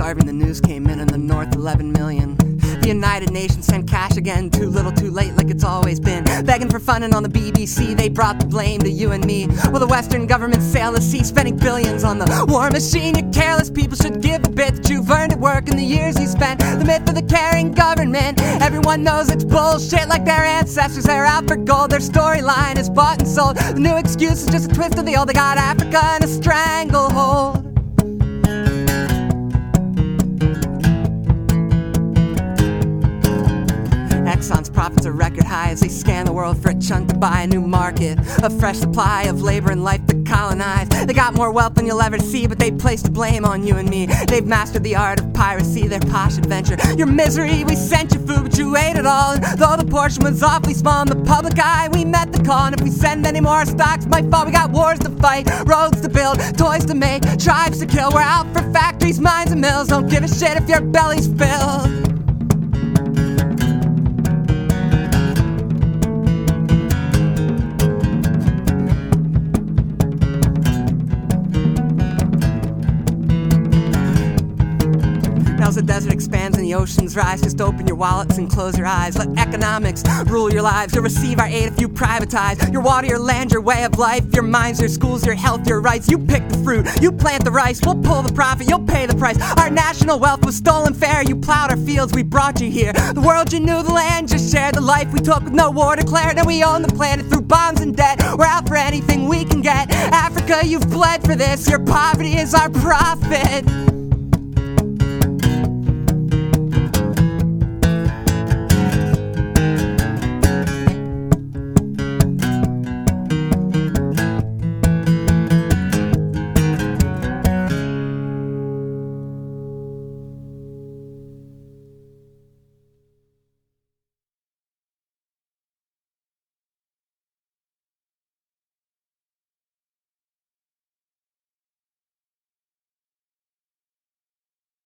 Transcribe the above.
starving, the news came in the north 11 million. The United Nations sent cash again, too little too late like it's always been. Begging for funding on the BBC, they brought the blame to you and me. Well, the Western government sail the sea, spending billions on the war machine. You careless people should give a bit that you've earned at work in the years you spent. The myth of the caring government, everyone knows it's bullshit. Like their ancestors, they're out for gold. Their storyline is bought and sold. The new excuse is just a twist of the old. They got Africa in a stranglehold. Exxon's profits are record high as they scan the world for a chunk to buy a new market, a fresh supply of labor and life to colonize. They got more wealth than you'll ever see, but they placed the blame on you and me. They've mastered the art of piracy, their posh adventure. Your misery, we sent you food, but you ate it all. And though the portion was awfully small in the public eye, we met the call. And if we send any more, our stocks might fall. We got wars to fight, roads to build, toys to make, tribes to kill. We're out for factories, mines, and mills. Don't give a shit if your belly's filled. As the desert expands and the oceans rise, just open your wallets and close your eyes. Let economics rule your lives. You'll receive our aid if you privatize your water, your land, your way of life, your minds, your schools, your health, your rights. You pick the fruit, you plant the rice, we'll pull the profit, you'll pay the price. Our national wealth was stolen fair. You plowed our fields, we brought you here. The world you knew, the land just shared. The life we took with no war declared. And we own the planet through bonds and debt. We're out for anything we can get. Africa, you've bled for this. Your poverty is our profit.